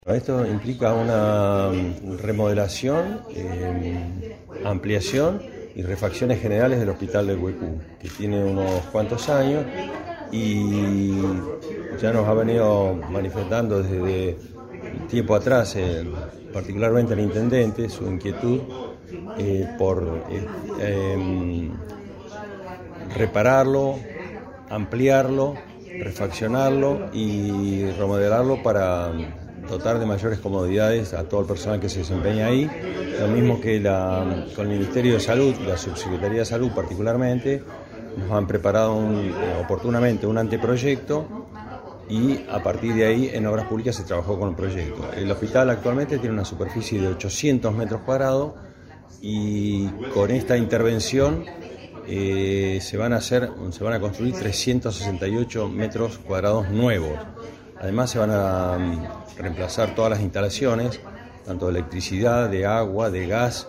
Esto implica una remodelación, ampliación y refacciones generales del Hospital del Huecú, que tiene unos cuantos años y ya nos ha venido manifestando desde tiempo atrás, particularmente el intendente, su inquietud por repararlo, ampliarlo, refaccionarlo y remodelarlo para dotar de mayores comodidades a todo el personal que se desempeña ahí, lo mismo que con el Ministerio de Salud, la Subsecretaría de Salud particularmente, nos han preparado oportunamente un anteproyecto y a partir de ahí en Obras Públicas se trabajó con el proyecto. El hospital actualmente tiene una superficie de 800 metros cuadrados y con esta intervención se van a construir 368 metros cuadrados nuevos. Además se van a reemplazar todas las instalaciones, tanto de electricidad, de agua, de gas,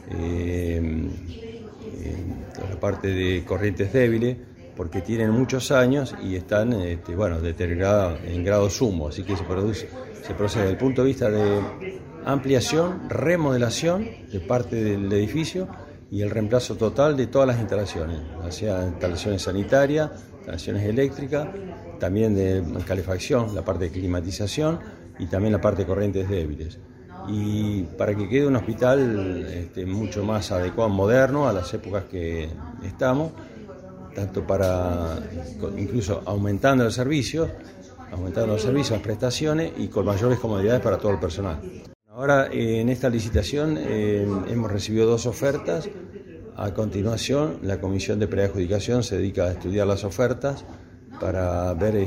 toda la parte de corrientes débiles, porque tienen muchos años y están deterioradas en grado sumo, así que se procede desde el punto de vista de ampliación, remodelación de parte del edificio y el reemplazo total de todas las instalaciones, ya sea instalaciones sanitarias, instalaciones eléctricas, también de calefacción, la parte de climatización y también la parte de corrientes débiles. Y para que quede un hospital mucho más adecuado, moderno a las épocas que estamos, tanto incluso aumentando los servicios, las prestaciones y con mayores comodidades para todo el personal. Ahora en esta licitación hemos recibido 2 ofertas. A continuación, la Comisión de Preadjudicación se dedica a estudiar las ofertas para ver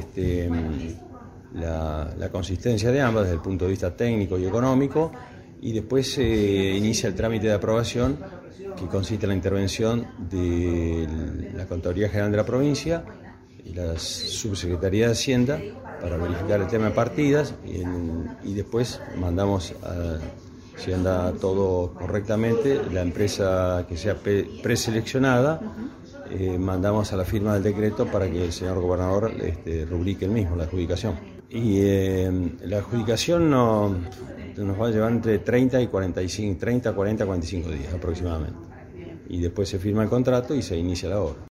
la consistencia de ambas desde el punto de vista técnico y económico, y después se inicia el trámite de aprobación, que consiste en la intervención de la Contraloría General de la provincia y la Subsecretaría de Hacienda para verificar el tema de partidas y después mandamos si anda todo correctamente, la empresa que sea preseleccionada, mandamos a la firma del decreto para que el señor gobernador rubrique el mismo, la adjudicación. Y la adjudicación nos va a llevar entre 30, 40, 45 días aproximadamente. Y después se firma el contrato y se inicia la obra.